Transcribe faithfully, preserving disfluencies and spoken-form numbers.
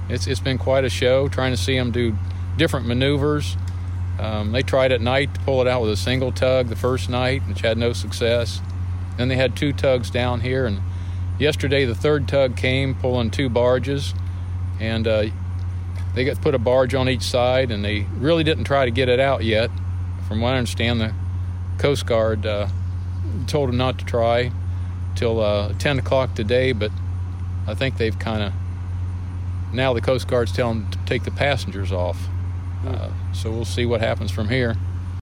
it's it's been quite a show trying to see them do different maneuvers. Um, they tried at night to pull it out with a single tug the first night, which had no success. Then they had two tugs down here, and yesterday the third tug came pulling two barges, and uh, they got put a barge on each side, and they really didn't try to get it out yet. From what I understand, the Coast Guard uh, told them not to try till uh, ten o'clock today, but I think they've kind of, now the Coast Guard's telling them to take the passengers off. Uh, so we'll see what happens from here.